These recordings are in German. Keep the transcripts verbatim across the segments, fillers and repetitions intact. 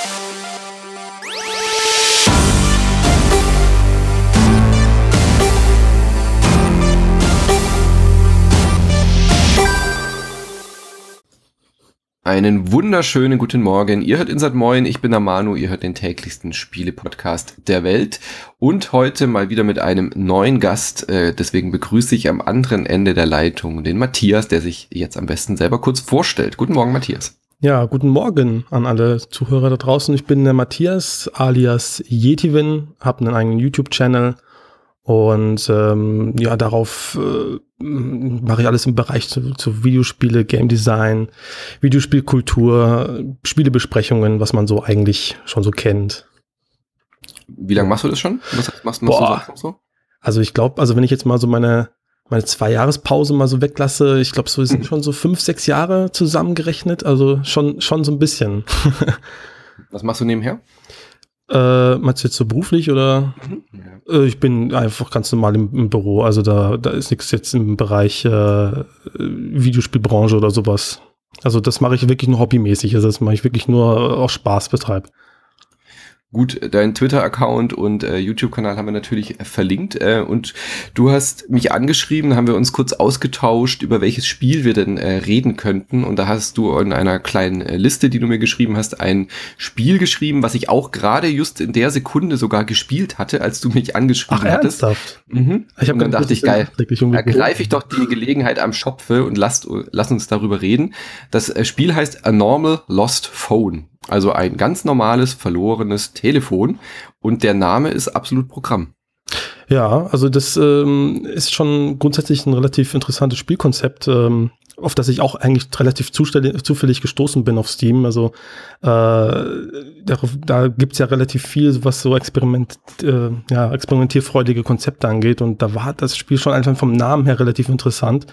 Einen wunderschönen guten Morgen. Ihr hört Insert Moin, ich bin der Manu, ihr hört den täglichsten Spiele-Podcast der Welt und heute mal wieder mit einem neuen Gast. Äh, deswegen begrüße ich am anderen Ende der Leitung den Matthias, der sich jetzt am besten selber kurz vorstellt. Guten Morgen, Matthias. Ja, guten Morgen an alle Zuhörer da draußen. Ich bin der Matthias alias Yetivin, habe einen eigenen YouTube-Channel und ähm, ja, darauf äh, mache ich alles im Bereich zu, zu Videospiele, Game Design, Videospielkultur, Spielebesprechungen, was man so eigentlich schon so kennt. Wie lange machst du das schon? Was machst, machst Boah. du so? Also ich glaube, also wenn ich jetzt mal so meine meine Zwei-Jahres-Pause mal so weglasse, ich glaube, so sind schon so fünf, sechs Jahre zusammengerechnet, also schon schon so ein bisschen. Was machst du nebenher? Äh, meinst du jetzt so beruflich oder? Mhm. Ja. Äh, ich bin einfach ganz normal im, im Büro, also da, da ist nichts jetzt im Bereich äh, Videospielbranche oder sowas. Also das mache ich wirklich nur hobbymäßig, also das mache ich wirklich nur aus Spaß betreibe. Gut, dein Twitter-Account und äh, YouTube-Kanal haben wir natürlich äh, verlinkt äh, und du hast mich angeschrieben, haben wir uns kurz ausgetauscht, über welches Spiel wir denn äh, reden könnten und da hast du in einer kleinen äh, Liste, die du mir geschrieben hast, ein Spiel geschrieben, was ich auch gerade just in der Sekunde sogar gespielt hatte, als du mich angeschrieben Ach, hattest. Ernsthaft? Mhm. Ich hab und dann dachte ich, geil, ergreife ich doch die Gelegenheit am Schopfe und lass, lass uns darüber reden. Das äh, Spiel heißt A Normal Lost Phone. Also ein ganz normales, verlorenes Telefon und der Name ist absolut Programm. Ja, also das ähm, ist schon grundsätzlich ein relativ interessantes Spielkonzept, ähm, auf das ich auch eigentlich relativ zuständig, zufällig gestoßen bin auf Steam. Also äh, darauf, da gibt's ja relativ viel, was so Experiment, äh, ja, experimentierfreudige Konzepte angeht und da war das Spiel schon einfach vom Namen her relativ interessant.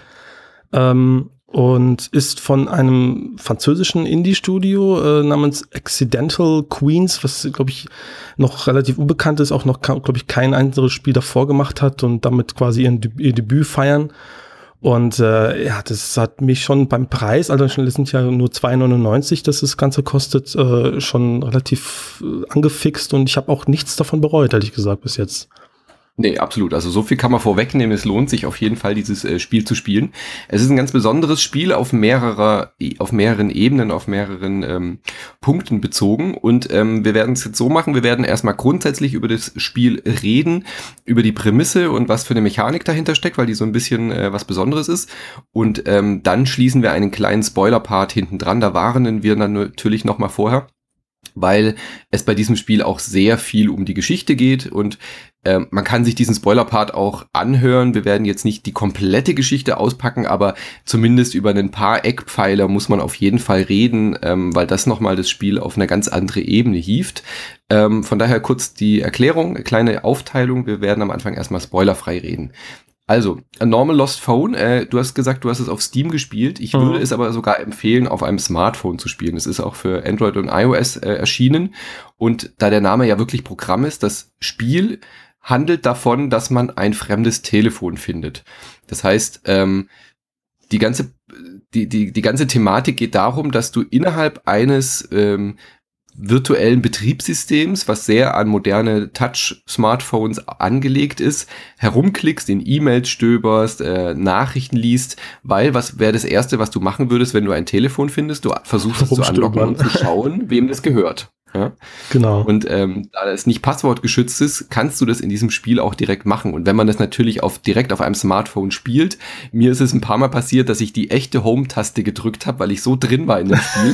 Ähm, und ist von einem französischen Indie-Studio äh, namens Accidental Queens, was, glaube ich, noch relativ unbekannt ist, auch noch, glaube ich, kein anderes Spiel davor gemacht hat und damit quasi ihr, Deb- ihr Debüt feiern. Und äh, ja, das hat mich schon beim Preis, also das sind ja nur zwei neunundneunzig, dass das Ganze kostet, äh, schon relativ äh, angefixt und ich habe auch nichts davon bereut, ehrlich gesagt, bis jetzt. Nee, absolut. Also so viel kann man vorwegnehmen. Es lohnt sich auf jeden Fall, dieses äh, Spiel zu spielen. Es ist ein ganz besonderes Spiel auf mehrerer, auf mehreren Ebenen, auf mehreren ähm, Punkten bezogen. Und ähm, wir werden es jetzt so machen. Wir werden erstmal grundsätzlich über das Spiel reden, über die Prämisse und was für eine Mechanik dahinter steckt, weil die so ein bisschen äh, was Besonderes ist. Und ähm, dann schließen wir einen kleinen Spoiler-Part hinten dran. Da warnen wir dann natürlich noch mal vorher, weil es bei diesem Spiel auch sehr viel um die Geschichte geht und äh, man kann sich diesen Spoiler-Part auch anhören. Wir werden jetzt nicht die komplette Geschichte auspacken, aber zumindest über ein paar Eckpfeiler muss man auf jeden Fall reden, ähm, weil das nochmal das Spiel auf eine ganz andere Ebene hieft. Ähm, von daher kurz die Erklärung, eine kleine Aufteilung. Wir werden am Anfang erstmal spoilerfrei reden. Also, A Normal Lost Phone, äh, du hast gesagt, du hast es auf Steam gespielt. Ich mhm. würde es aber sogar empfehlen, auf einem Smartphone zu spielen. Es ist auch für Android und iOS äh, erschienen. Und da der Name ja wirklich Programm ist, das Spiel handelt davon, dass man ein fremdes Telefon findet. Das heißt, ähm, die ganze, die, die, die ganze Thematik geht darum, dass du innerhalb eines ähm, virtuellen Betriebssystems, was sehr an moderne Touch-Smartphones angelegt ist, herumklickst, in E-Mails stöberst, äh, Nachrichten liest, weil was wäre das Erste, was du machen würdest, wenn du ein Telefon findest? Du versuchst es zu anlocken und zu schauen, wem das gehört. Ja? Genau. Und ähm, da es nicht passwortgeschützt ist, kannst du das in diesem Spiel auch direkt machen. Und wenn man das natürlich auf, direkt auf einem Smartphone spielt, mir ist es ein paar Mal passiert, dass ich die echte Home-Taste gedrückt habe, weil ich so drin war in dem Spiel,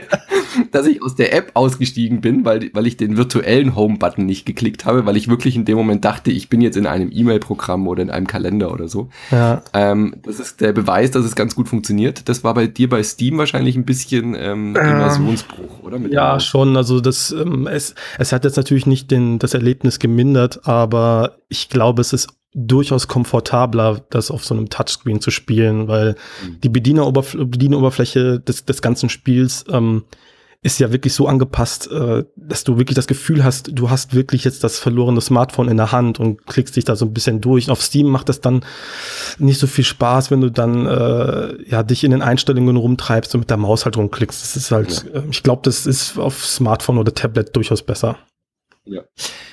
dass ich aus der App ausgestiegen bin, weil, weil ich den virtuellen Home-Button nicht geklickt habe, weil ich wirklich in dem Moment dachte, ich bin jetzt in einem E-Mail-Programm oder in einem Kalender oder so. Ja. Ähm, das ist der Beweis, dass es ganz gut funktioniert. Das war bei dir bei Steam wahrscheinlich ein bisschen ähm, Immersionsbruch, oder? Mit ja, schon. Also das, ähm, es, es hat jetzt natürlich nicht den, das Erlebnis gemindert, aber ich glaube, es ist durchaus komfortabler, das auf so einem Touchscreen zu spielen, weil mhm. die Bedieneroberf- Bedienoberfläche des, des ganzen Spiels ähm, ist ja wirklich so angepasst, äh, dass du wirklich das Gefühl hast, du hast wirklich jetzt das verlorene Smartphone in der Hand und klickst dich da so ein bisschen durch. Auf Steam macht das dann nicht so viel Spaß, wenn du dann äh, ja dich in den Einstellungen rumtreibst und mit der Maus halt rumklickst. Das ist halt, ja. äh, ich glaube, das ist auf Smartphone oder Tablet durchaus besser. Ja.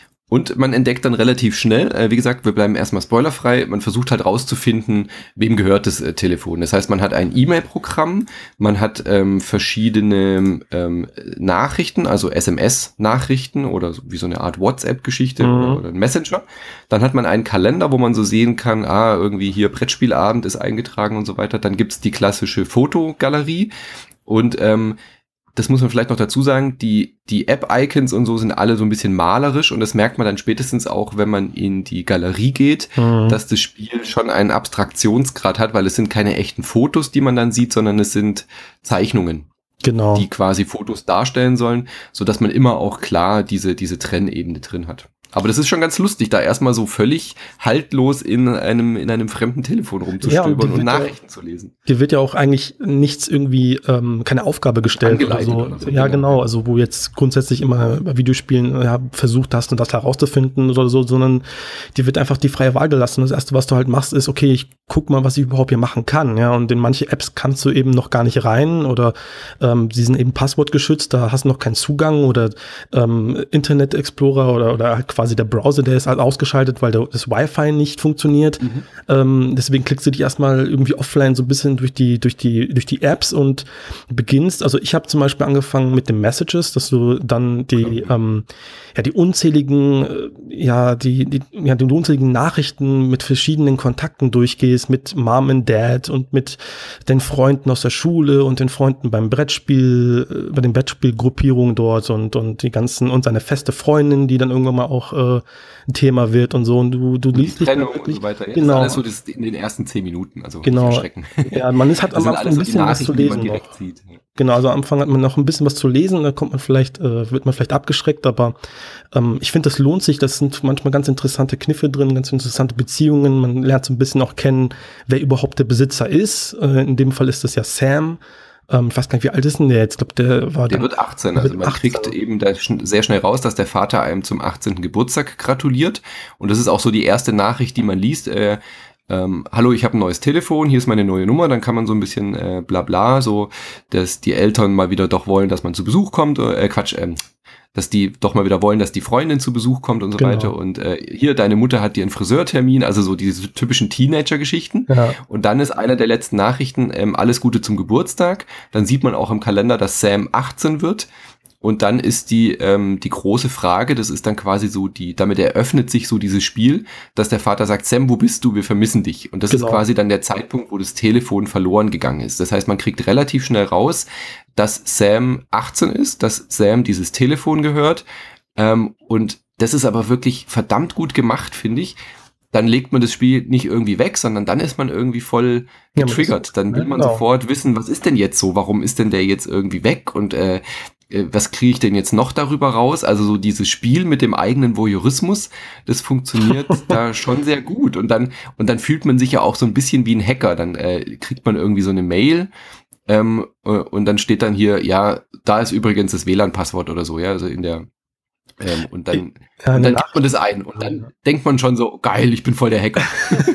Und man entdeckt dann relativ schnell, äh, wie gesagt, wir bleiben erstmal spoilerfrei, man versucht halt rauszufinden, wem gehört das äh, Telefon. Das heißt, man hat ein E-Mail-Programm, man hat ähm, verschiedene ähm, Nachrichten, also S M S-Nachrichten oder so, wie so eine Art WhatsApp-Geschichte mhm. oder, oder ein Messenger. Dann hat man einen Kalender, wo man so sehen kann, ah, irgendwie hier Brettspielabend ist eingetragen und so weiter. Dann gibt's die klassische Fotogalerie und ähm, das muss man vielleicht noch dazu sagen, die, die App-Icons und so sind alle so ein bisschen malerisch und das merkt man dann spätestens auch, wenn man in die Galerie geht, mhm. dass das Spiel schon einen Abstraktionsgrad hat, weil es sind keine echten Fotos, die man dann sieht, sondern es sind Zeichnungen, genau. die quasi Fotos darstellen sollen, sodass man immer auch klar diese, diese Trennebene drin hat. Aber das ist schon ganz lustig, da erstmal so völlig haltlos in einem, in einem fremden Telefon rumzustöbern ja, und, und Nachrichten ja, zu lesen. Dir wird ja auch eigentlich nichts irgendwie, ähm, keine Aufgabe gestellt oder so. oder so. Ja, genau. Also wo jetzt grundsätzlich immer bei Videospielen ja, versucht hast, das herauszufinden oder so, sondern dir wird einfach die freie Wahl gelassen. Das Erste, was du halt machst, ist, okay, ich guck mal, was ich überhaupt hier machen kann. Ja, und in manche Apps kannst du eben noch gar nicht rein oder ähm, sie sind eben passwortgeschützt, da hast du noch keinen Zugang oder ähm, Internet Explorer oder, oder halt quasi der Browser, der ist halt ausgeschaltet, weil der, das Wi-Fi nicht funktioniert. Mhm. Ähm, deswegen klickst du dich erstmal irgendwie offline so ein bisschen durch die, durch die, durch die Apps und beginnst. Also ich habe zum Beispiel angefangen mit den Messages, dass du dann die, mhm. ähm, ja, die unzähligen, ja, die, die, ja, die unzähligen Nachrichten mit verschiedenen Kontakten durchgehst, mit Mom and Dad und mit den Freunden aus der Schule und den Freunden beim Brettspiel, bei den Brettspielgruppierungen dort und, und die ganzen, und seine feste Freundin, die dann irgendwann mal auch äh, ein Thema wird und so und du, du liest dich Trennung und so weiter. Ja, genau. Das ist alles so das in den ersten zehn Minuten, also genau. nicht erschrecken. Ja, man ist, hat am Anfang ein bisschen was zu lesen noch. Sieht. Genau, also am Anfang hat man noch ein bisschen was zu lesen, da kommt man vielleicht, äh, wird man vielleicht abgeschreckt, aber ähm, ich finde, das lohnt sich, das sind manchmal ganz interessante Kniffe drin, ganz interessante Beziehungen, man lernt so ein bisschen auch kennen, wer überhaupt der Besitzer ist, äh, in dem Fall ist das ja Sam. Ähm, ich weiß gar nicht, wie alt ist denn der jetzt? Ich glaube, der war Der wird achtzehn, der also wird man achtzehn. Kriegt eben da sehr schnell raus, dass der Vater einem zum achtzehnten Geburtstag gratuliert. Und das ist auch so die erste Nachricht, die man liest. Äh, ähm, hallo, ich habe ein neues Telefon, hier ist meine neue Nummer. Dann kann man so ein bisschen äh, bla bla, so, dass die Eltern mal wieder doch wollen, dass man zu Besuch kommt. Äh, Quatsch, ähm, dass die doch mal wieder wollen, dass die Freundin zu Besuch kommt und so genau. weiter. Und äh, hier, deine Mutter hat dir einen Friseurtermin, also so diese typischen Teenager-Geschichten. Ja. Und dann ist einer der letzten Nachrichten, ähm, alles Gute zum Geburtstag. Dann sieht man auch im Kalender, dass Sam achtzehn wird. Und dann ist die ähm, die große Frage, das ist dann quasi so die, damit eröffnet sich so dieses Spiel, dass der Vater sagt, Sam, wo bist du? Wir vermissen dich. Und das genau. ist quasi dann der Zeitpunkt, wo das Telefon verloren gegangen ist. Das heißt, man kriegt relativ schnell raus, dass Sam achtzehn ist, dass Sam dieses Telefon gehört. Ähm, und das ist aber wirklich verdammt gut gemacht, finde ich. Dann legt man das Spiel nicht irgendwie weg, sondern dann ist man irgendwie voll getriggert. Dann will man genau. sofort wissen, was ist denn jetzt so? Warum ist denn der jetzt irgendwie weg? Und äh, was kriege ich denn jetzt noch darüber raus? Also so dieses Spiel mit dem eigenen Voyeurismus, das funktioniert da schon sehr gut. Und dann und dann fühlt man sich ja auch so ein bisschen wie ein Hacker. Dann äh, kriegt man irgendwie so eine Mail ähm, und dann steht dann hier, ja, da ist übrigens das W L A N-Passwort oder so, ja, also in der ähm, und dann, ja, und dann gibt man das ein und dann ja. denkt man schon so, geil, ich bin voll der Hacker.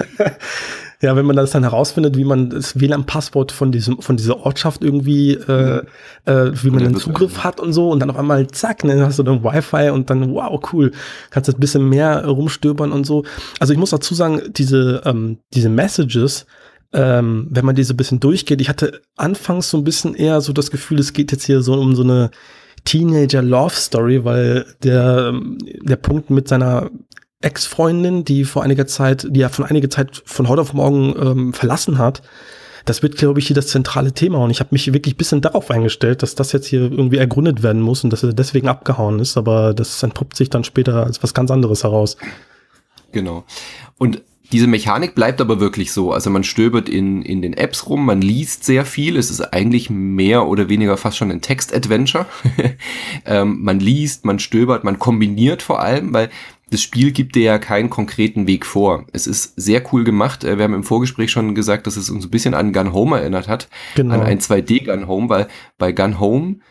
Ja, wenn man das dann herausfindet, wie man das W L A N-Passwort von diesem, von dieser Ortschaft irgendwie, äh, äh, wie man den Zugriff hat und so und dann auf einmal zack, dann hast du dann Wi-Fi und dann wow, cool, kannst du ein bisschen mehr rumstöbern und so. Also ich muss dazu sagen, diese, ähm, diese Messages, ähm, wenn man diese ein bisschen durchgeht, ich hatte anfangs so ein bisschen eher so das Gefühl, es geht jetzt hier so um so eine Teenager-Love-Story, weil der, der Punkt mit seiner Ex-Freundin, die vor einiger Zeit, die er von einiger Zeit von heute auf morgen ähm, verlassen hat, das wird, glaube ich, hier das zentrale Thema. Und ich habe mich wirklich ein bisschen darauf eingestellt, dass das jetzt hier irgendwie ergründet werden muss und dass er deswegen abgehauen ist. Aber das entpuppt sich dann später als was ganz anderes heraus. Genau. Und diese Mechanik bleibt aber wirklich so. Also man stöbert in, in den Apps rum, man liest sehr viel. Es ist eigentlich mehr oder weniger fast schon ein Text-Adventure. ähm, man liest, man stöbert, man kombiniert vor allem, weil das Spiel gibt dir ja keinen konkreten Weg vor. Es ist sehr cool gemacht. Wir haben im Vorgespräch schon gesagt, dass es uns ein bisschen an Gun Home erinnert hat. Genau. An ein zwei D Gun Home, weil bei Gun Home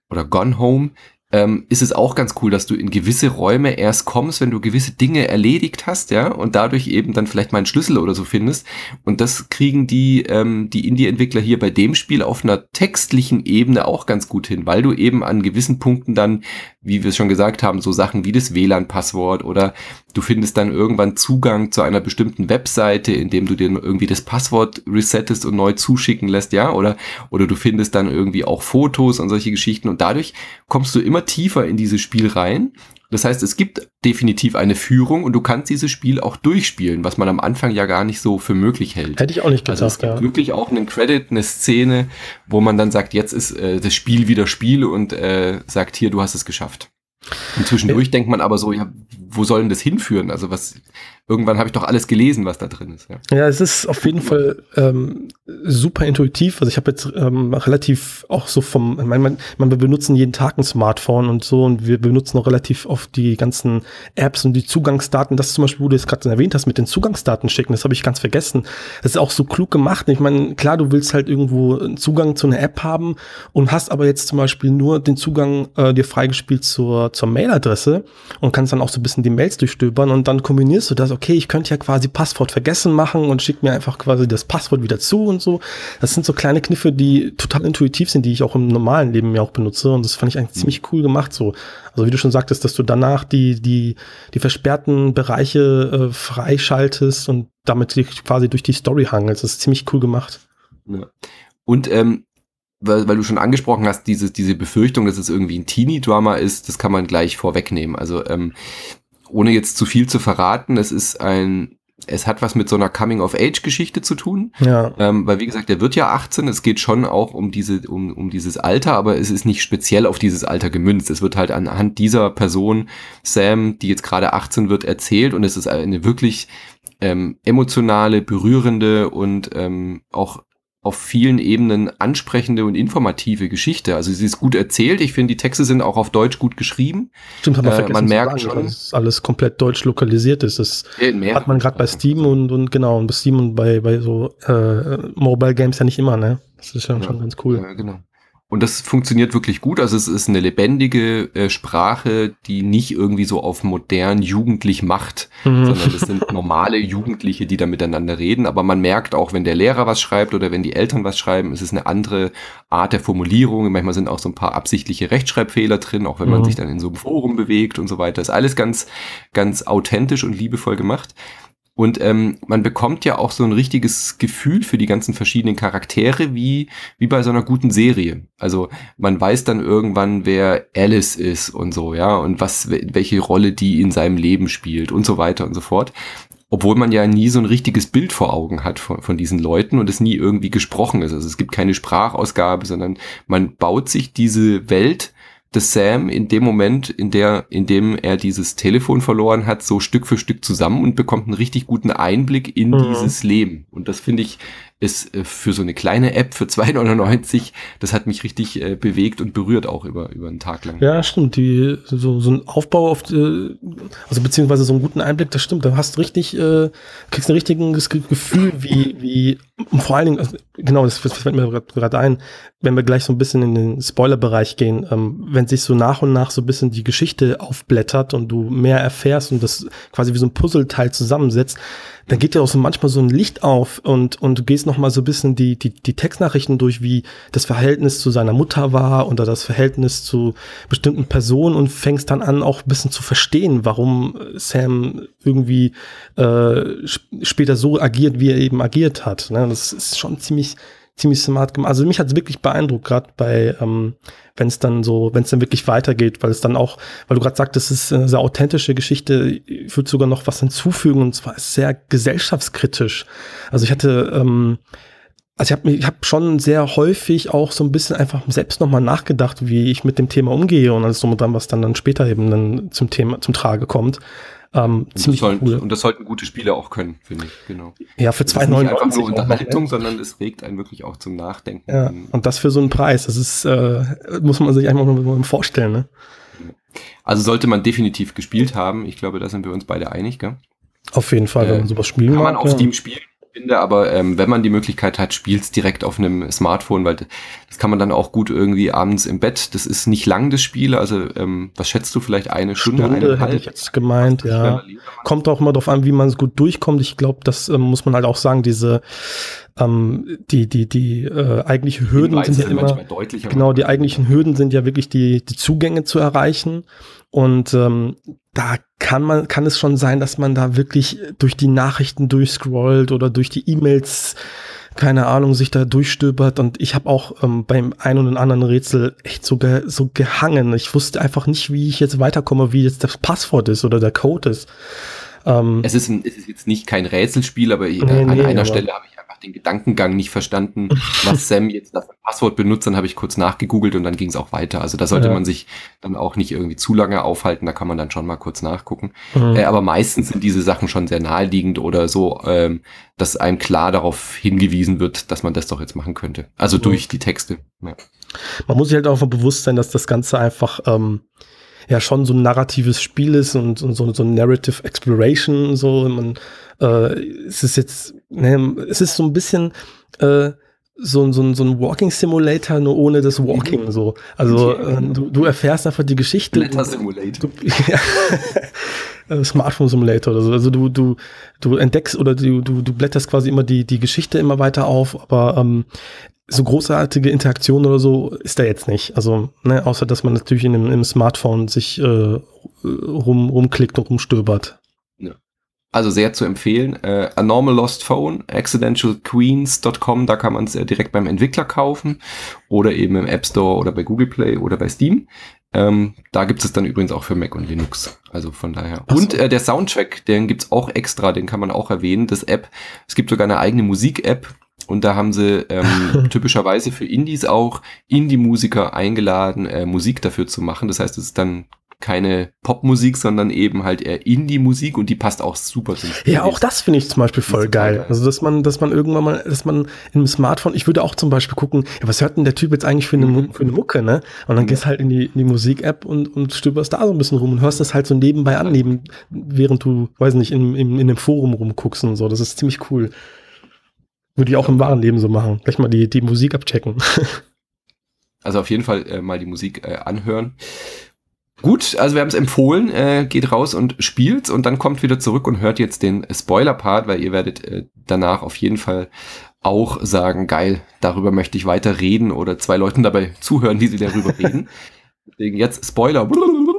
oder Gone Home, ähm, ist es auch ganz cool, dass du in gewisse Räume erst kommst, wenn du gewisse Dinge erledigt hast, ja, und dadurch eben dann vielleicht mal einen Schlüssel oder so findest. Und das kriegen die, ähm, die Indie-Entwickler hier bei dem Spiel auf einer textlichen Ebene auch ganz gut hin, weil du eben an gewissen Punkten dann, wie wir es schon gesagt haben, so Sachen wie das W L A N-Passwort oder du findest dann irgendwann Zugang zu einer bestimmten Webseite, indem du dir irgendwie das Passwort resettest und neu zuschicken lässt, ja, oder, oder du findest dann irgendwie auch Fotos und solche Geschichten und dadurch kommst du immer tiefer in dieses Spiel rein. Das heißt, es gibt definitiv eine Führung und du kannst dieses Spiel auch durchspielen, was man am Anfang ja gar nicht so für möglich hält. Hätte ich auch nicht gedacht, also es gibt ja. wirklich auch einen Credit, eine Szene, wo man dann sagt, jetzt ist äh, das Spiel wieder Spiel und äh, sagt, hier, du hast es geschafft. Und zwischendurch ja. denkt man aber so, ja, wo soll denn das hinführen? Also was, irgendwann habe ich doch alles gelesen, was da drin ist. Ja, ja es ist auf jeden Fall ähm, super intuitiv. Also ich habe jetzt ähm, relativ auch so vom, ich meine, wir benutzen jeden Tag ein Smartphone und so und wir benutzen auch relativ oft die ganzen Apps und die Zugangsdaten. Das zum Beispiel, wo du es gerade erwähnt hast, mit den Zugangsdaten schicken, das habe ich ganz vergessen. Das ist auch so klug gemacht. Ich meine, klar, du willst halt irgendwo einen Zugang zu einer App haben und hast aber jetzt zum Beispiel nur den Zugang äh, dir freigespielt zur, zur Mailadresse und kannst dann auch so ein bisschen die Mails durchstöbern und dann kombinierst du das, okay, ich könnte ja quasi Passwort vergessen machen und schick mir einfach quasi das Passwort wieder zu und so. Das sind so kleine Kniffe, die total intuitiv sind, die ich auch im normalen Leben ja auch benutze und das fand ich eigentlich mhm. ziemlich cool gemacht so. Also wie du schon sagtest, dass du danach die die die versperrten Bereiche äh, freischaltest und damit dich quasi durch die Story hangelst. Das ist ziemlich cool gemacht. Ja. Und ähm, weil, weil du schon angesprochen hast, diese, diese Befürchtung, dass es irgendwie ein Teenie-Drama ist, das kann man gleich vorwegnehmen. Also ähm, ohne jetzt zu viel zu verraten, es ist ein, es hat was mit so einer Coming-of-Age-Geschichte zu tun. Ja. Ähm, weil wie gesagt, der wird ja achtzehn, es geht schon auch um diese, um, um dieses Alter, aber es ist nicht speziell auf dieses Alter gemünzt. Es wird halt anhand dieser Person, Sam, die jetzt gerade achtzehn wird, erzählt und es ist eine wirklich ähm, emotionale, berührende und ähm, auch auf vielen Ebenen ansprechende und informative Geschichte. Also sie ist gut erzählt. Ich finde, die Texte sind auch auf Deutsch gut geschrieben. Stimmt, haben wir äh, vergessen man zu merkt sagen, schon, dass alles komplett deutsch lokalisiert ist. Das mehr hat man gerade bei Steam und, und genau, und bei Steam und bei, bei so äh, Mobile Games ja nicht immer, ne? Das ist ja, ja schon ganz cool. Ja, genau. Und das funktioniert wirklich gut. Also es ist eine lebendige äh, Sprache, die nicht irgendwie so auf modern jugendlich macht, mhm. sondern es sind normale Jugendliche, die da miteinander reden. Aber man merkt auch, wenn der Lehrer was schreibt oder wenn die Eltern was schreiben, es ist eine andere Art der Formulierung. Manchmal sind auch so ein paar absichtliche Rechtschreibfehler drin, auch wenn man mhm. sich dann in so einem Forum bewegt und so weiter. Das ist alles ganz, ganz authentisch und liebevoll gemacht. Und ähm, man bekommt ja auch so ein richtiges Gefühl für die ganzen verschiedenen Charaktere, wie wie bei so einer guten Serie. Also man weiß dann irgendwann, wer Alice ist und so, ja, und was welche Rolle die in seinem Leben spielt und so weiter und so fort. Obwohl man ja nie so ein richtiges Bild vor Augen hat von, von diesen Leuten und es nie irgendwie gesprochen ist. Also es gibt keine Sprachausgabe, sondern man baut sich diese Welt des Sam in dem Moment, in der, in dem er dieses Telefon verloren hat, so Stück für Stück zusammen und bekommt einen richtig guten Einblick in mhm. dieses Leben. Und das finde ich, ist äh, für so eine kleine App für zwei neunundneunzig, das hat mich richtig äh, bewegt und berührt auch über, über einen Tag lang. Ja, stimmt. Die, so, so ein Aufbau auf, äh, also beziehungsweise so einen guten Einblick, das stimmt. Da hast du richtig, äh, kriegst ein richtiges Gefühl, wie, wie, und vor allen Dingen, also, genau, das, das fällt mir gerade ein, wenn wir gleich so ein bisschen in den Spoiler-Bereich gehen, ähm, wenn sich so nach und nach so ein bisschen die Geschichte aufblättert und du mehr erfährst und das quasi wie so ein Puzzleteil zusammensetzt, dann geht ja auch so manchmal so ein Licht auf und, und du gehst noch mal so ein bisschen die, die, die Textnachrichten durch, wie das Verhältnis zu seiner Mutter war oder das Verhältnis zu bestimmten Personen und fängst dann an, auch ein bisschen zu verstehen, warum Sam irgendwie äh, später so agiert, wie er eben agiert hat. Ne? Das ist schon ziemlich ziemlich smart gemacht. Also mich hat es wirklich beeindruckt, gerade bei, ähm, wenn es dann so, wenn es dann wirklich weitergeht, weil es dann auch, weil du gerade sagtest, es ist eine sehr authentische Geschichte, ich würde sogar noch was hinzufügen und zwar ist sehr gesellschaftskritisch. Also ich hatte, ähm, also ich habe ich hab schon sehr häufig auch so ein bisschen einfach selbst nochmal nachgedacht, wie ich mit dem Thema umgehe und alles drum und dran, was dann, dann später eben dann zum Thema, zum Trage kommt. Ähm, ziemlich sollen, cool. Und das sollten gute Spiele auch können, finde ich, genau. Ja, für zwei neunundneunzig. Nicht einfach nur Unterhaltung, sondern es regt einen wirklich auch zum Nachdenken. Ja, und das für so einen Preis, das ist, äh, muss man sich einfach mal vorstellen, ne? Also sollte man definitiv gespielt haben. Ich glaube, da sind wir uns beide einig, gell? Auf jeden Fall, wenn man äh, sowas spielen kann man mag, auf ja. Steam spielen. finde aber, ähm, wenn man die Möglichkeit hat, spielt's direkt auf einem Smartphone, weil das kann man dann auch gut irgendwie abends im Bett. Das ist nicht lang, das Spiel. Also ähm, was schätzt du, vielleicht eine Stunde, Stunde eineinhalb? hätte ich jetzt gemeint, ja. Kommt auch immer darauf an, wie man es gut durchkommt. Ich glaube, das ähm, muss man halt auch sagen, diese ähm, die die die äh, eigentliche Hürden Hinweise sind ja sind immer manchmal deutlicher. genau, die eigentlichen Hürden sind ja wirklich die die Zugänge zu erreichen und ähm, da kann man kann es schon sein, dass man da wirklich durch die Nachrichten durchscrollt oder durch die E-Mails, keine Ahnung, sich da durchstöbert und ich habe auch ähm, beim einen oder anderen Rätsel echt so, ge so gehangen. Ich wusste einfach nicht, wie ich jetzt weiterkomme, wie jetzt das Passwort ist oder der Code ist. Ähm, Es ist, ein, es ist jetzt nicht kein Rätselspiel, aber Nee, an nee, einer aber- Stelle habe ich einfach den Gedankengang nicht verstanden, was Sam jetzt das Passwort benutzt. Dann habe ich kurz nachgegoogelt und dann ging es auch weiter. Also da sollte Ja. man sich dann auch nicht irgendwie zu lange aufhalten. Da kann man dann schon mal kurz nachgucken. Mhm. Äh, aber meistens sind diese Sachen schon sehr naheliegend oder so, ähm, dass einem klar darauf hingewiesen wird, dass man das doch jetzt machen könnte. Also Mhm. durch die Texte. Ja. Man muss sich halt auch bewusst sein, dass das Ganze einfach ähm, ja schon so ein narratives Spiel ist und, und so, so ein Narrative Exploration. So, man, äh, es ist jetzt, ne, es ist so ein bisschen äh, so, so, so ein Walking Simulator, nur ohne das Walking. Mhm. So. Also Ja, äh, genau. du, du erfährst einfach die Geschichte. Blätter Simulator. Du, ja, Smartphone Simulator oder so. Also du, du, du entdeckst oder du, du, du blätterst quasi immer die, die Geschichte immer weiter auf, aber ähm, so großartige Interaktion oder so ist da jetzt nicht. Also, ne, außer dass man natürlich in dem, im Smartphone sich äh, rum, rumklickt und rumstöbert. Also sehr zu empfehlen. Äh, A Normal Lost Phone, accidental queens dot com, da kann man es äh, direkt beim Entwickler kaufen oder eben im App Store oder bei Google Play oder bei Steam. Ähm, da gibt es dann übrigens auch für Mac und Linux. Also von daher. Ach so. Und äh, der Soundtrack, den gibt's auch extra, den kann man auch erwähnen. Das App, es gibt sogar eine eigene Musik-App. Und da haben sie ähm, typischerweise für Indies auch Indie-Musiker eingeladen, äh, Musik dafür zu machen. Das heißt, es ist dann keine Popmusik, sondern eben halt eher Indie-Musik und die passt auch super zum Spiel. Ja, auch das finde ich zum Beispiel voll ist total geil. geil. Also, dass man, dass man irgendwann mal, dass man im Smartphone, ich würde auch zum Beispiel gucken, ja, was hört denn der Typ jetzt eigentlich für eine, Mhm. für eine Mucke, ne? Und dann Ja. gehst halt in die, in die Musik-App und, und stöberst da so ein bisschen rum und hörst das halt so nebenbei an, neben, während du, weiß nicht, in, in, in dem Forum rumguckst und so. Das ist ziemlich cool. Würde ich auch im wahren Leben so machen. Gleich mal die, die Musik abchecken. Also auf jeden Fall äh, mal die Musik äh, anhören. Gut, also wir haben es empfohlen, äh, geht raus und spielt's und dann kommt wieder zurück und hört jetzt den Spoiler-Part, weil ihr werdet äh, danach auf jeden Fall auch sagen, geil, darüber möchte ich weiter reden oder zwei Leuten dabei zuhören, wie sie darüber reden. Deswegen jetzt Spoiler.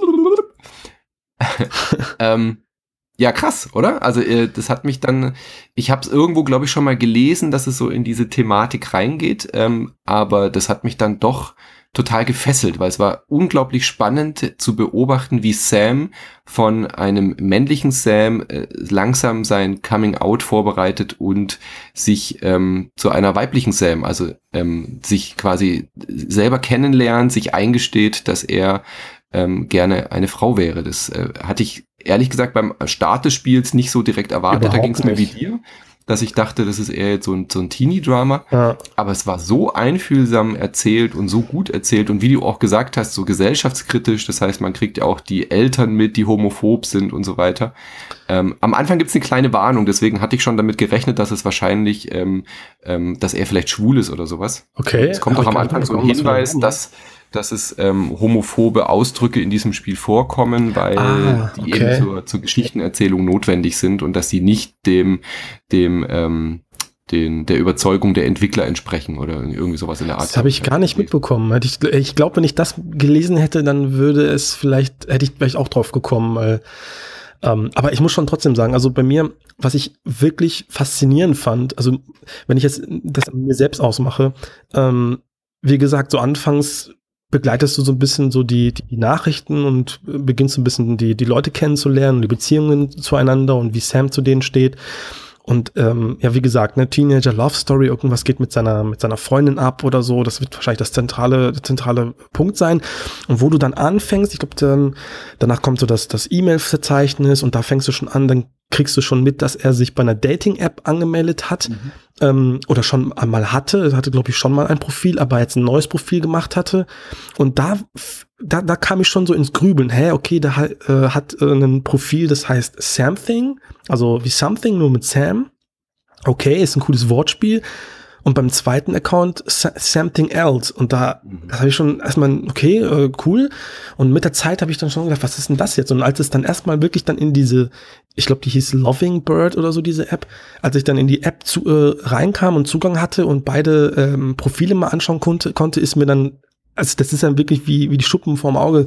ähm, ja, krass, oder? Also äh, das hat mich dann, ich habe es irgendwo, glaube ich, schon mal gelesen, dass es so in diese Thematik reingeht, ähm, aber das hat mich dann doch total gefesselt, weil es war unglaublich spannend zu beobachten, wie Sam von einem männlichen Sam äh, langsam sein Coming-out vorbereitet und sich ähm, zu einer weiblichen Sam, also ähm, sich quasi selber kennenlernt, sich eingesteht, dass er ähm, gerne eine Frau wäre. Das äh, hatte ich ehrlich gesagt beim Start des Spiels nicht so direkt erwartet. Überhaupt Da ging es mir wie nicht. dir, dass ich dachte, das ist eher jetzt so ein, so ein Teenie-Drama. Ja. Aber es war so einfühlsam erzählt und so gut erzählt und wie du auch gesagt hast, so gesellschaftskritisch. Das heißt, man kriegt ja auch die Eltern mit, die homophob sind und so weiter. Ähm, am Anfang gibt es eine kleine Warnung, deswegen hatte ich schon damit gerechnet, dass es wahrscheinlich, ähm, ähm, dass er vielleicht schwul ist oder sowas. Okay. Es kommt Hab doch am ich gar Anfang nicht so ein mitbekommen, was Hinweis, wir dass, dass es ähm, homophobe Ausdrücke in diesem Spiel vorkommen, weil Ah, die okay. eben zur, zur Geschichtenerzählung notwendig sind und dass sie nicht dem, dem, ähm, den, der Überzeugung der Entwickler entsprechen oder irgendwie sowas in der Art. Das habe ich gar nicht mitbekommen. Hätte Ich, ich glaube, wenn ich das gelesen hätte, dann würde es vielleicht, hätte ich vielleicht auch drauf gekommen. Weil, ähm, aber ich muss schon trotzdem sagen, also bei mir, was ich wirklich faszinierend fand, also wenn ich jetzt das an mir selbst ausmache, ähm, wie gesagt, so anfangs begleitest du so ein bisschen so die, die Nachrichten und beginnst so ein bisschen die, die Leute kennenzulernen, die Beziehungen zueinander und wie Sam zu denen steht. Und ähm, ja, wie gesagt, ne, Teenager Love Story, irgendwas geht mit seiner mit seiner Freundin ab oder so. Das wird wahrscheinlich das zentrale der zentrale Punkt sein. Und wo du dann anfängst, ich glaube, dann danach kommt so das das E-Mail-Verzeichnis und da fängst du schon an, dann kriegst du schon mit, dass er sich bei einer Dating-App angemeldet hat. Mhm. Ähm, oder schon einmal hatte. Er hatte, glaube ich, schon mal ein Profil, aber jetzt ein neues Profil gemacht hatte. Und da da, da kam ich schon so ins Grübeln. Hä, okay, der äh, hat äh, ein Profil, das heißt Something, also wie Something, nur mit Sam. okay, ist ein cooles Wortspiel. Und beim zweiten Account Something Else. Und da, mhm. das habe ich schon erstmal, okay, äh, cool. Und mit der Zeit habe ich dann schon gedacht, was ist denn das jetzt? Und als es dann erstmal wirklich dann in diese, ich glaube, die hieß Loving Bird oder so, diese App, als ich dann in die App zu, äh, reinkam und Zugang hatte und beide ähm, Profile mal anschauen konnte, konnte, ist mir dann, also das ist dann wirklich wie, wie die Schuppen vorm Auge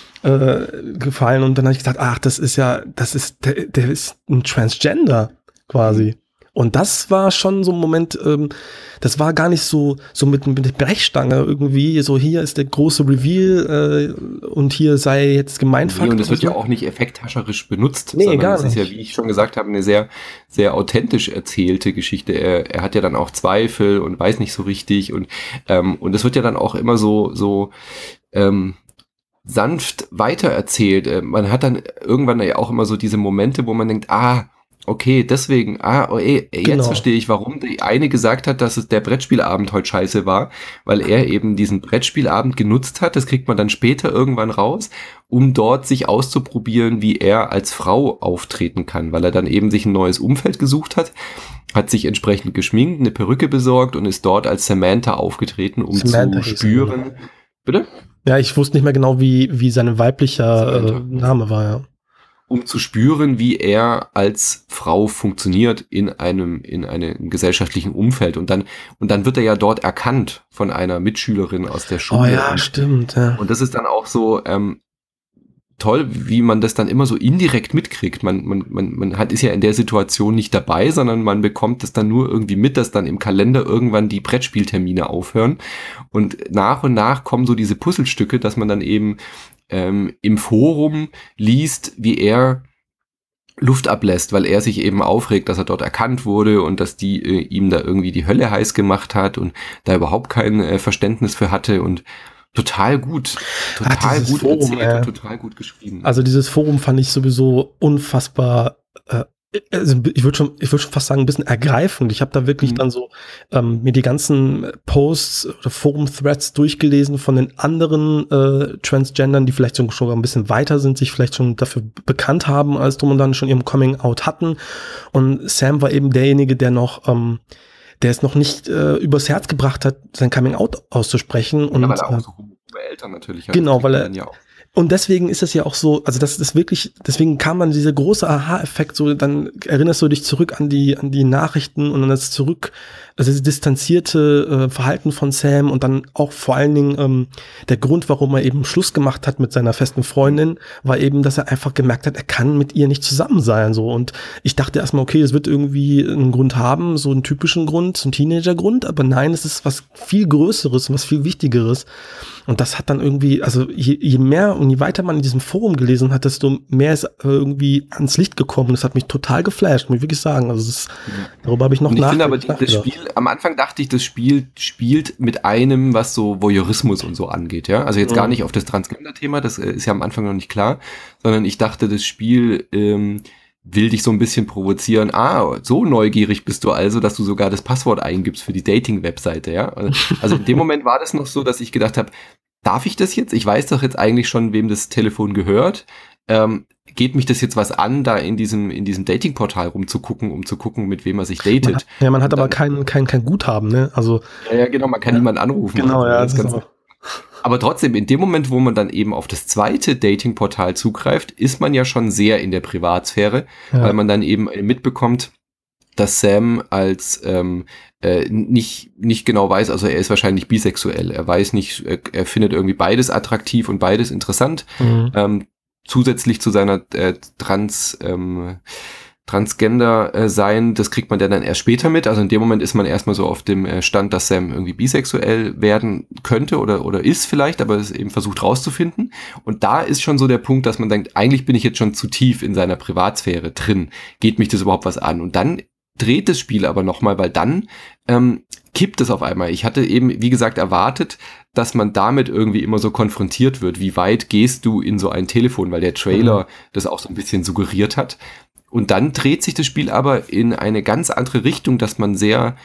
äh, gefallen. Und dann habe ich gedacht, ach, das ist ja, das ist, der, der ist ein Transgender quasi. Und das war schon so ein Moment, ähm, das war gar nicht so so mit, mit der Brechstange irgendwie, so hier ist der große Reveal äh, und hier sei jetzt Gemeinfakt. Nee, und das wird so. ja auch nicht effekthascherisch benutzt, nee, sondern gar das ist nicht. ja, wie ich schon gesagt habe, eine sehr, sehr authentisch erzählte Geschichte. Er, er hat ja dann auch Zweifel und weiß nicht so richtig und ähm, und das wird ja dann auch immer so so ähm, sanft weitererzählt. Äh, man hat dann irgendwann ja auch immer so diese Momente, wo man denkt, ah, okay, deswegen, ah, oh, ey, jetzt Genau. verstehe ich, warum die eine gesagt hat, dass es der Brettspielabend heute scheiße war, weil er eben diesen Brettspielabend genutzt hat, das kriegt man dann später irgendwann raus, um dort sich auszuprobieren, wie er als Frau auftreten kann, weil er dann eben sich ein neues Umfeld gesucht hat, hat sich entsprechend geschminkt, eine Perücke besorgt und ist dort als Samantha aufgetreten, um Samantha zu spüren. Bitte? Ja, ich wusste nicht mehr genau, wie, wie sein weiblicher äh, Name war, ja. Um zu spüren, wie er als Frau funktioniert in einem, in einem gesellschaftlichen Umfeld. Und dann, und dann wird er ja dort erkannt von einer Mitschülerin aus der Schule. Oh ja, und, stimmt, ja. Und das ist dann auch so, ähm, toll, wie man das dann immer so indirekt mitkriegt. Man, man, man, man hat, ist ja in der Situation nicht dabei, sondern man bekommt das dann nur irgendwie mit, dass dann im Kalender irgendwann die Brettspieltermine aufhören. Und nach und nach kommen so diese Puzzlestücke, dass man dann eben ähm, im Forum liest, wie er Luft ablässt, weil er sich eben aufregt, dass er dort erkannt wurde und dass die äh, ihm da irgendwie die Hölle heiß gemacht hat und da überhaupt kein äh, Verständnis für hatte und total gut, total Ach, gut Forum, erzählt äh, und total gut geschrieben. Also dieses Forum fand ich sowieso unfassbar, äh, also ich würde schon, ich würde schon fast sagen, ein bisschen ergreifend. Ich habe da wirklich mhm. dann so ähm, mir die ganzen Posts oder Forum-Threads durchgelesen von den anderen äh, Transgendern, die vielleicht schon ein bisschen weiter sind, sich vielleicht schon dafür bekannt haben, als drum und dann schon ihrem Coming-out hatten. Und Sam war eben derjenige, der noch ähm, der es noch nicht äh, übers Herz gebracht hat, sein Coming-out auszusprechen. Und, ja, weil er auch so hohe Eltern natürlich hat. Genau, weil er, ja auch. Und deswegen ist es ja auch so, also das ist wirklich, deswegen kam dann dieser große Aha-Effekt, so dann erinnerst du dich zurück an die an die Nachrichten und an das zurück, also das distanzierte äh, Verhalten von Sam und dann auch vor allen Dingen ähm, der Grund, warum er eben Schluss gemacht hat mit seiner festen Freundin, war eben, dass er einfach gemerkt hat, er kann mit ihr nicht zusammen sein, so. Und ich dachte erstmal, okay, es wird irgendwie einen Grund haben, so einen typischen Grund, so einen Teenager-Grund, aber nein, es ist was viel Größeres, was viel Wichtigeres. Und das hat dann irgendwie, also je, je mehr und je weiter man in diesem Forum gelesen hat, desto mehr ist irgendwie ans Licht gekommen. Das hat mich total geflasht, muss ich wirklich sagen. Also das ist, darüber habe ich noch und ich finde aber, nachgedacht. die, das Spiel, am Anfang dachte ich, das Spiel spielt mit einem, was so Voyeurismus und so angeht, ja. Also jetzt mhm. gar nicht auf das Transgender-Thema, das ist ja am Anfang noch nicht klar, sondern ich dachte, das Spiel ähm, will dich so ein bisschen provozieren. Ah, so neugierig bist du also, dass du sogar das Passwort eingibst für die Dating-Webseite, ja. Also in dem Moment war das noch so, dass ich gedacht habe, darf ich das jetzt? Ich weiß doch jetzt eigentlich schon, wem das Telefon gehört. Ähm, geht mich das jetzt was an, da in diesem in diesem Dating-Portal rumzugucken, um zu gucken, mit wem er sich datet? Man hat, ja, man hat dann, aber kein, kein, kein Guthaben, ne? Also ja, ja genau, man kann ja, niemanden anrufen. Genau, also, ja. das Das ganz, aber trotzdem, in dem Moment, wo man dann eben auf das zweite Dating-Portal zugreift, ist man ja schon sehr in der Privatsphäre, ja. weil man dann eben mitbekommt, dass Sam als ähm, äh, nicht nicht genau weiß, also er ist wahrscheinlich bisexuell, er weiß nicht, er, er findet irgendwie beides attraktiv und beides interessant, mhm. ähm, zusätzlich zu seiner äh, Trans ähm, Transgender äh, sein, das kriegt man dann erst später mit, also in dem Moment ist man erstmal so auf dem äh, Stand, dass Sam irgendwie bisexuell werden könnte oder oder ist vielleicht, aber es eben versucht rauszufinden und da ist schon so der Punkt, dass man denkt, eigentlich bin ich jetzt schon zu tief in seiner Privatsphäre drin, geht mich das überhaupt was an und dann dreht das Spiel aber nochmal, weil dann ähm, kippt es auf einmal. Ich hatte eben, wie gesagt, erwartet, dass man damit irgendwie immer so konfrontiert wird. Wie weit gehst du in so ein Telefon? Weil der Trailer mhm. das auch so ein bisschen suggeriert hat. Und dann dreht sich das Spiel aber in eine ganz andere Richtung, dass man sehr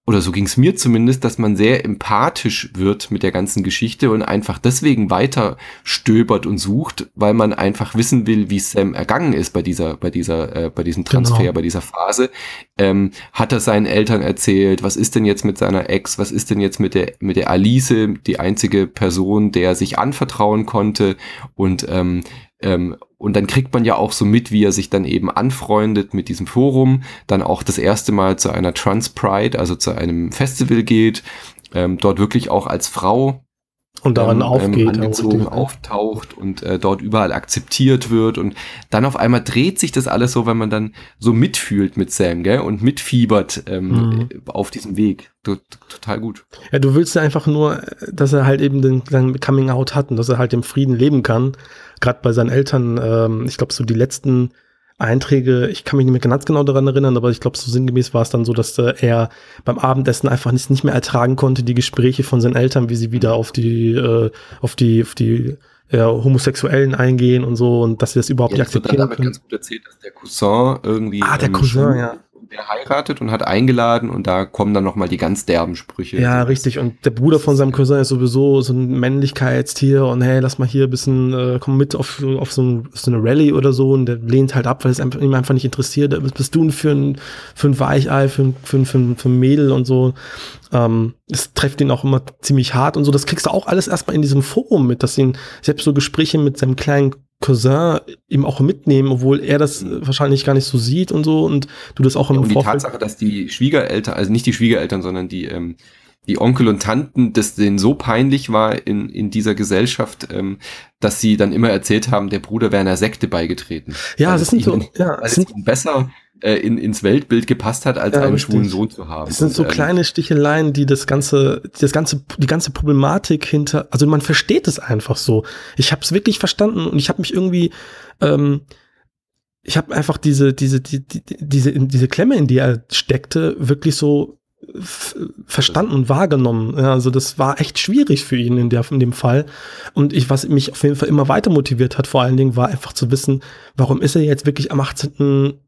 oder so ging es mir zumindest, dass man sehr empathisch wird mit der ganzen Geschichte und einfach deswegen weiter stöbert und sucht, weil man einfach wissen will, wie Sam ergangen ist bei dieser, bei dieser, äh, bei diesem Transfer, genau. bei dieser Phase. Ähm, hat er seinen Eltern erzählt, was ist denn jetzt mit seiner Ex, was ist denn jetzt mit der, mit der Alice, die einzige Person, der sich anvertrauen konnte und ähm, Ähm, und dann kriegt man ja auch so mit, wie er sich dann eben anfreundet mit diesem Forum, dann auch das erste Mal zu einer Trans Pride, also zu einem Festival geht, ähm, dort wirklich auch als Frau und daran ähm, aufgeht, angezogen auftaucht und äh, dort überall akzeptiert wird und dann auf einmal dreht sich das alles so, wenn man dann so mitfühlt mit Sam, gell, und mitfiebert ähm, mhm. auf diesem Weg. T- total gut. Ja, du willst ja einfach nur, dass er halt eben den, sein Coming Out hat und dass er halt im Frieden leben kann. Gerade bei seinen Eltern, ähm, ich glaube so die letzten Einträge, ich kann mich nicht mehr ganz genau daran erinnern, aber ich glaube, so sinngemäß war es dann so, dass äh, er beim Abendessen einfach nicht, nicht mehr ertragen konnte, die Gespräche von seinen Eltern, wie sie wieder auf die, äh, auf die, auf die ja, Homosexuellen eingehen und so und dass sie das überhaupt ja, nicht akzeptieren können. Damit ganz gut erzählt, dass der Cousin irgendwie ah, der ähm, Cousin, ja. der heiratet und hat eingeladen und da kommen dann nochmal die ganz derben Sprüche. Ja, so richtig. Und der Bruder von seinem Cousin ist sowieso so ein Männlichkeitstier und hey, lass mal hier ein bisschen, äh, komm mit auf, auf so, ein, so eine Rallye oder so und der lehnt halt ab, weil es einfach, ihm einfach nicht interessiert. Was bist du denn für ein, für ein Weichei, für ein, für ein, für ein, für ein Mädel und so. Ähm, das trifft ihn auch immer ziemlich hart und so. Das kriegst du auch alles erstmal in diesem Forum mit, dass ihn selbst so Gespräche mit seinem kleinen Cousin ihm auch mitnehmen, obwohl er das mhm. wahrscheinlich gar nicht so sieht und so und du das auch im ja, und Vorfeld... die Tatsache, dass die Schwiegereltern, also nicht die Schwiegereltern, sondern die ähm, die Onkel und Tanten, das denen so peinlich war in in dieser Gesellschaft, ähm, dass sie dann immer erzählt haben, der Bruder wäre einer Sekte beigetreten. Ja, das sind ihnen, so... Ja, weil es ihnen besser äh, in, ins Weltbild gepasst hat, als ja, einen richtig. schwulen Sohn zu haben. Es sind und, so ähm, kleine Sticheleien, die das ganze, das ganze, die ganze Problematik hinter, also man versteht es einfach so. Ich habe es wirklich verstanden und ich habe mich irgendwie, ähm, ich habe einfach diese, diese, die, die, diese, diese Klemme, in die er steckte, wirklich so f- verstanden und wahrgenommen. Ja, also das war echt schwierig für ihn in der, in dem Fall. Und ich, was mich auf jeden Fall immer weiter motiviert hat, vor allen Dingen, war einfach zu wissen, warum ist er jetzt wirklich am achtzehnten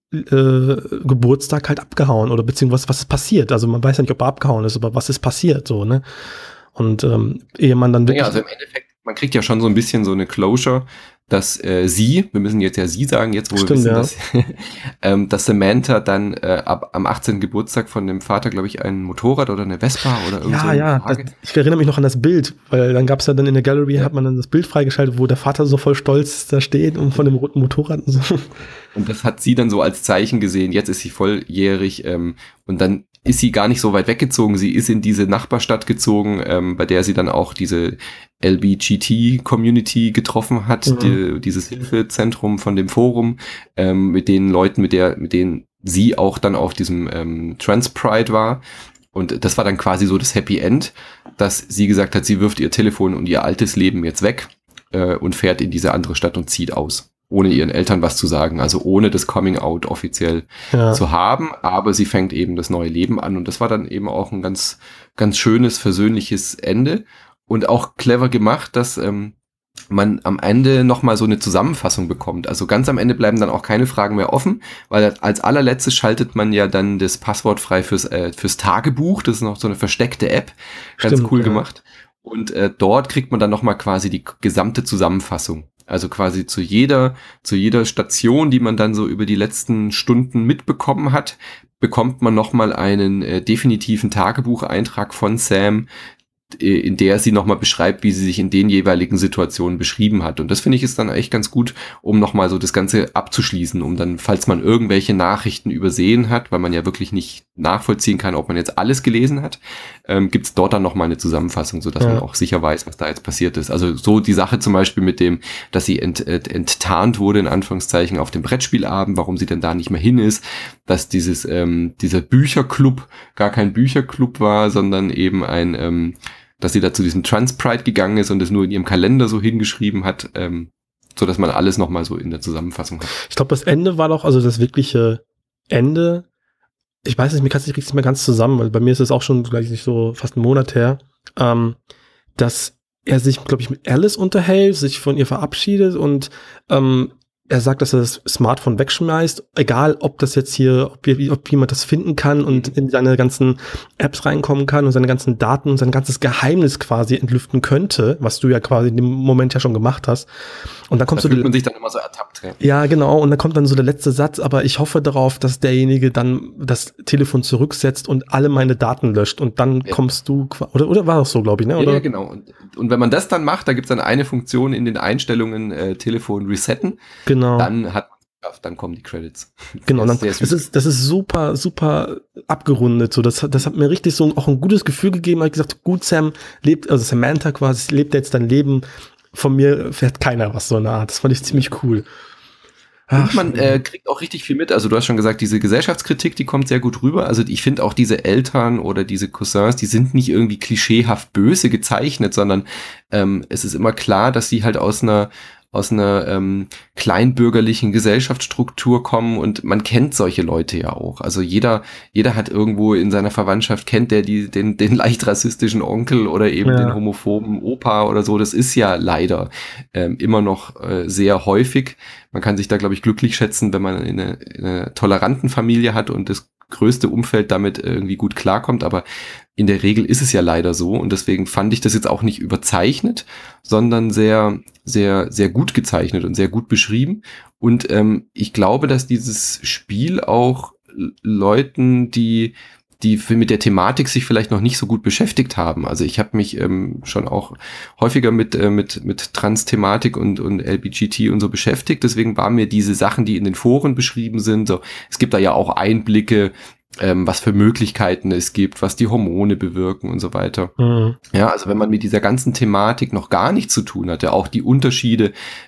Äh, Geburtstag halt abgehauen oder beziehungsweise was ist passiert. Also man weiß ja nicht, ob er abgehauen ist, aber was ist passiert so, ne? Und ähm, ehe man dann wirklich... Ja, also im Endeffekt, man kriegt ja schon so ein bisschen so eine Closure, dass äh, sie, wir müssen jetzt ja sie sagen, jetzt wo Stimmt, wir wissen, ja. dass, ähm, dass Samantha dann äh, ab am achtzehnten Geburtstag von dem Vater, glaube ich, ein Motorrad oder eine Vespa oder irgend Ja, so eine ja, Frage. das, ich erinnere mich noch an das Bild, weil dann gab es ja dann in der Gallery, ja. hat man dann das Bild freigeschaltet, wo der Vater so voll stolz da steht und von dem roten Motorrad und so. Und das hat sie dann so als Zeichen gesehen, jetzt ist sie volljährig ähm, und dann ist sie gar nicht so weit weggezogen. Sie ist in diese Nachbarstadt gezogen, ähm, bei der sie dann auch diese L B G T-Community getroffen hat, mhm. die, dieses Hilfezentrum von dem Forum, ähm, mit den Leuten, mit der, mit denen sie auch dann auf diesem ähm, Trans Pride war. Und das war dann quasi so das Happy End, dass sie gesagt hat, sie wirft ihr Telefon und ihr altes Leben jetzt weg äh, und fährt in diese andere Stadt und zieht aus. Ohne ihren Eltern was zu sagen, also ohne das Coming Out offiziell ja. zu haben, aber sie fängt eben das neue Leben an und das war dann eben auch ein ganz, ganz schönes, versöhnliches Ende und auch clever gemacht, dass ähm, man am Ende nochmal so eine Zusammenfassung bekommt. Also ganz am Ende bleiben dann auch keine Fragen mehr offen, weil als allerletztes schaltet man ja dann das Passwort frei fürs, äh, fürs Tagebuch, das ist noch so eine versteckte App, ganz Stimmt, cool ja. gemacht und äh, dort kriegt man dann nochmal quasi die gesamte Zusammenfassung. Also quasi zu jeder, zu jeder Station, die man dann so über die letzten Stunden mitbekommen hat, bekommt man nochmal einen äh, definitiven Tagebucheintrag von Sam, in der sie nochmal beschreibt, wie sie sich in den jeweiligen Situationen beschrieben hat. Und das finde ich ist dann echt ganz gut, um nochmal so das Ganze abzuschließen, um dann, falls man irgendwelche Nachrichten übersehen hat, weil man ja wirklich nicht nachvollziehen kann, ob man jetzt alles gelesen hat, ähm, gibt es dort dann nochmal eine Zusammenfassung, sodass ja. man auch sicher weiß, was da jetzt passiert ist. Also so die Sache zum Beispiel mit dem, dass sie ent, ent, enttarnt wurde, in Anführungszeichen, auf dem Brettspielabend, warum sie denn da nicht mehr hin ist, dass dieses ähm, dieser Bücherclub gar kein Bücherclub war, sondern eben ein ähm, dass sie da zu diesem Trans Pride gegangen ist und es nur in ihrem Kalender so hingeschrieben hat, ähm, so dass man alles nochmal so in der Zusammenfassung hat. Ich glaube, das Ende war doch, also das wirkliche Ende, ich weiß nicht, mir kann es nicht mehr ganz zusammen, weil bei mir ist es auch schon gleich nicht so fast einen Monat her, ähm, dass er sich, glaube ich, mit Alice unterhält, sich von ihr verabschiedet und ähm, er sagt, dass er das Smartphone wegschmeißt, egal ob das jetzt hier, ob, ob jemand das finden kann und in seine ganzen Apps reinkommen kann und seine ganzen Daten und sein ganzes Geheimnis quasi entlüften könnte, was du ja quasi in dem Moment ja schon gemacht hast. Und dann kommst da du. fühlt man sich dann immer so ertappt. Ja. ja, genau. Und dann kommt dann so der letzte Satz, aber ich hoffe darauf, dass derjenige dann das Telefon zurücksetzt und alle meine Daten löscht und dann ja. kommst du, oder, oder war das so, glaube ich, ne? Oder? Ja, genau. Und, und wenn man das dann macht, da gibt es dann eine Funktion in den Einstellungen, äh, Telefon resetten. Genau. Dann hat dann kommen die Credits. Genau, dann, das ist, das ist super, super abgerundet. So, das, das hat mir richtig so auch ein gutes Gefühl gegeben. Ich habe gesagt, gut, Sam lebt, also Samantha quasi lebt jetzt dein Leben. Von mir fährt keiner was so eine Art. Das fand ich ziemlich cool. Ach, und man äh, kriegt auch richtig viel mit. Also du hast schon gesagt, diese Gesellschaftskritik, die kommt sehr gut rüber. Also ich finde auch diese Eltern oder diese Cousins, die sind nicht irgendwie klischeehaft böse gezeichnet, sondern ähm, es ist immer klar, dass sie halt aus einer aus einer ähm, kleinbürgerlichen Gesellschaftsstruktur kommen und man kennt solche Leute ja auch. Also jeder jeder hat irgendwo in seiner Verwandtschaft, kennt der die den den leicht rassistischen Onkel oder eben ja. den homophoben Opa oder so. Das ist ja leider ähm, immer noch äh, sehr häufig. Man kann sich da, glaube ich, glücklich schätzen, wenn man eine, eine toleranten Familie hat und das größte Umfeld damit irgendwie gut klarkommt, aber in der Regel ist es ja leider so und deswegen fand ich das jetzt auch nicht überzeichnet, sondern sehr, sehr, sehr gut gezeichnet und sehr gut beschrieben und ähm, ich glaube, dass dieses Spiel auch Leuten, die die mit der Thematik sich vielleicht noch nicht so gut beschäftigt haben. Also ich habe mich ähm, schon auch häufiger mit äh, mit mit Trans-Thematik und und L G B T und so beschäftigt. Deswegen waren mir diese Sachen, die in den Foren beschrieben sind, so es gibt da ja auch Einblicke, ähm, was für Möglichkeiten es gibt, was die Hormone bewirken und so weiter. Mhm. Ja, also wenn man mit dieser ganzen Thematik noch gar nichts zu tun hatte, auch die Unterschiede,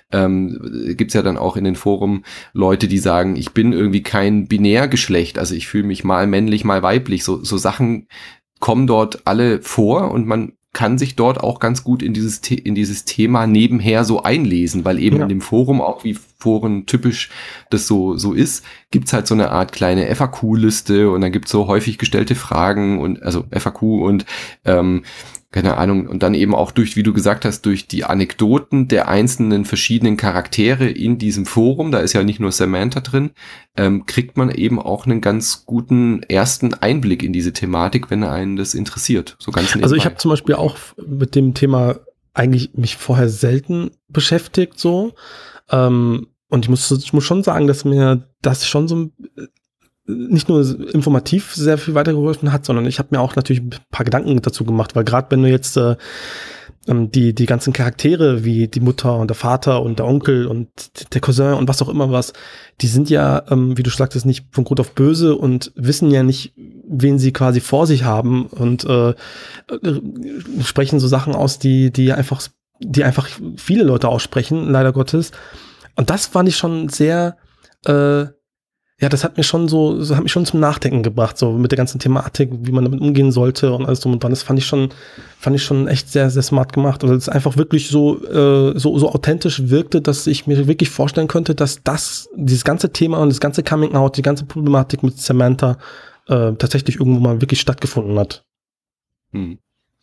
ähm, gibt's ja dann auch in den Foren Leute, die sagen, ich bin irgendwie kein Binärgeschlecht, also ich fühle mich mal männlich, mal weiblich, so, so Sachen kommen dort alle vor und man kann sich dort auch ganz gut in dieses The- in dieses Thema nebenher so einlesen, weil eben ja. in dem Forum, auch wie Foren typisch das so so ist, gibt's halt so eine Art kleine F A Q-Liste und dann gibt's so häufig gestellte Fragen und also F A Q und ähm, keine Ahnung, und dann eben auch durch, wie du gesagt hast, durch die Anekdoten der einzelnen verschiedenen Charaktere in diesem Forum, da ist ja nicht nur Samantha drin, ähm, kriegt man eben auch einen ganz guten ersten Einblick in diese Thematik, wenn einen das interessiert. So ganz nebenbei. Also ich habe zum Beispiel auch mit dem Thema eigentlich mich vorher selten beschäftigt, so. Ähm, und ich muss, ich muss schon sagen, dass mir das schon so nicht nur informativ sehr viel weitergeholfen hat, sondern ich habe mir auch natürlich ein paar Gedanken dazu gemacht, weil gerade wenn du jetzt äh, die die ganzen Charaktere wie die Mutter und der Vater und der Onkel und der Cousin und was auch immer was, die sind ja, ähm, wie du sagtest, nicht von Grund auf böse und wissen ja nicht, wen sie quasi vor sich haben und äh, sprechen so Sachen aus, die die einfach die einfach viele Leute aussprechen, leider Gottes. Und das fand ich schon sehr äh, ja, das hat mir schon so, so hat mich schon zum Nachdenken gebracht, so mit der ganzen Thematik, wie man damit umgehen sollte und alles drum und dran. Das fand ich schon, fand ich schon echt sehr, sehr smart gemacht. Und es einfach wirklich so, äh, so, so authentisch wirkte, dass ich mir wirklich vorstellen könnte, dass das, dieses ganze Thema und das ganze Coming Out, die ganze Problematik mit Samantha äh, tatsächlich irgendwo mal wirklich stattgefunden hat. Hm.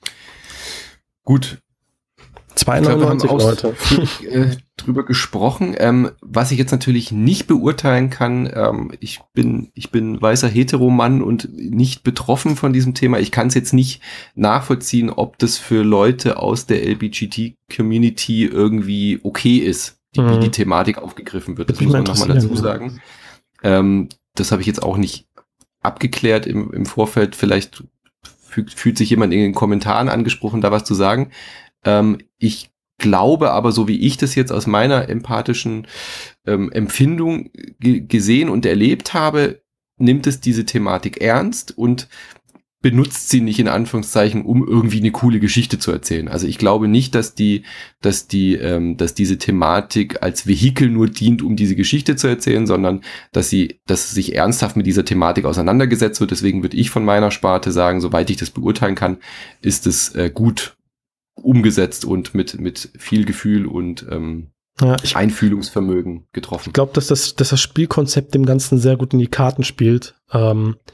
Gut. zwei neunundneunzig Leute. Äh, drüber gesprochen. Ähm, was ich jetzt natürlich nicht beurteilen kann, ähm, ich bin ich bin weißer Heteromann und nicht betroffen von diesem Thema. Ich kann es jetzt nicht nachvollziehen, ob das für Leute aus der L G B T-Community irgendwie okay ist, die, mhm. wie die Thematik aufgegriffen wird. Das muss man nochmal dazu sagen. Ähm, das habe ich jetzt auch nicht abgeklärt im, im Vorfeld. Vielleicht fügt, fühlt sich jemand in den Kommentaren angesprochen, da was zu sagen. Ähm, ich glaube aber, so wie ich das jetzt aus meiner empathischen ähm, Empfindung g- gesehen und erlebt habe, nimmt es diese Thematik ernst und benutzt sie nicht in Anführungszeichen, um irgendwie eine coole Geschichte zu erzählen. Also ich glaube nicht, dass die, dass die, ähm, dass diese Thematik als Vehikel nur dient, um diese Geschichte zu erzählen, sondern dass sie, dass sich ernsthaft mit dieser Thematik auseinandergesetzt wird. Deswegen würde ich von meiner Sparte sagen, soweit ich das beurteilen kann, ist es äh, gut umgesetzt und mit mit viel Gefühl und ähm, ja, ich, Einfühlungsvermögen getroffen. Ich glaube, dass das, dass das Spielkonzept dem Ganzen sehr gut in die Karten spielt. Ähm,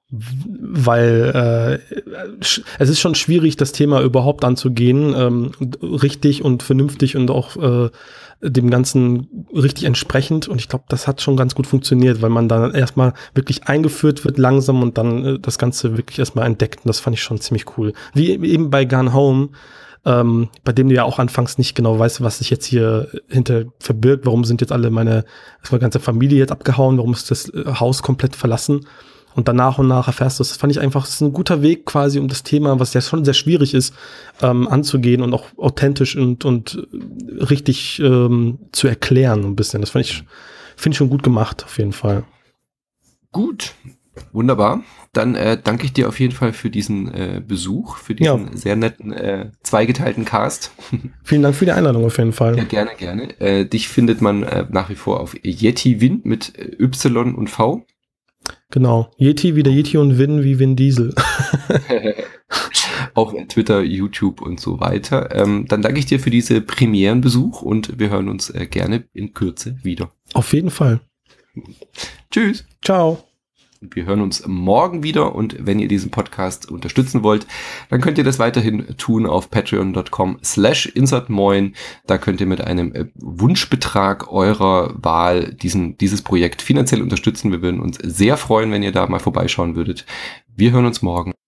weil äh, es ist schon schwierig, das Thema überhaupt anzugehen, ähm, richtig und vernünftig und auch äh, dem Ganzen richtig entsprechend. Und ich glaube, das hat schon ganz gut funktioniert, weil man dann erstmal wirklich eingeführt wird langsam und dann äh, das Ganze wirklich erstmal entdeckt. Und das fand ich schon ziemlich cool. Wie eben bei Gone Home, ähm, bei dem du ja auch anfangs nicht genau weißt, was sich jetzt hier hinter verbirgt. Warum sind jetzt alle meine, ist meine ganze Familie jetzt abgehauen? Warum ist das äh, Haus komplett verlassen? Und dann nach und nach erfährst du es. Das fand ich einfach, das ist ein guter Weg quasi, um das Thema, was ja schon sehr schwierig ist, ähm, anzugehen und auch authentisch und, und richtig ähm, zu erklären ein bisschen. Das fand ich, finde ich schon gut gemacht, auf jeden Fall. Gut, wunderbar. Dann äh, danke ich dir auf jeden Fall für diesen äh, Besuch, für diesen ja. sehr netten, äh, zweigeteilten Cast. Vielen Dank für die Einladung auf jeden Fall. Ja, gerne, gerne. Äh, dich findet man äh, nach wie vor auf Yeti Win mit äh, Y und V. Genau. Yeti wie der Yeti und Vin wie Vin Diesel. Auf Twitter, YouTube und so weiter. Ähm, dann danke ich dir für diese Premierenbesuch und wir hören uns äh, gerne in Kürze wieder. Auf jeden Fall. Tschüss. Ciao. Wir hören uns morgen wieder und wenn ihr diesen Podcast unterstützen wollt, dann könnt ihr das weiterhin tun auf patreon.com slash insertmoin. Da könnt ihr mit einem Wunschbetrag eurer Wahl diesen, dieses Projekt finanziell unterstützen. Wir würden uns sehr freuen, wenn ihr da mal vorbeischauen würdet. Wir hören uns morgen.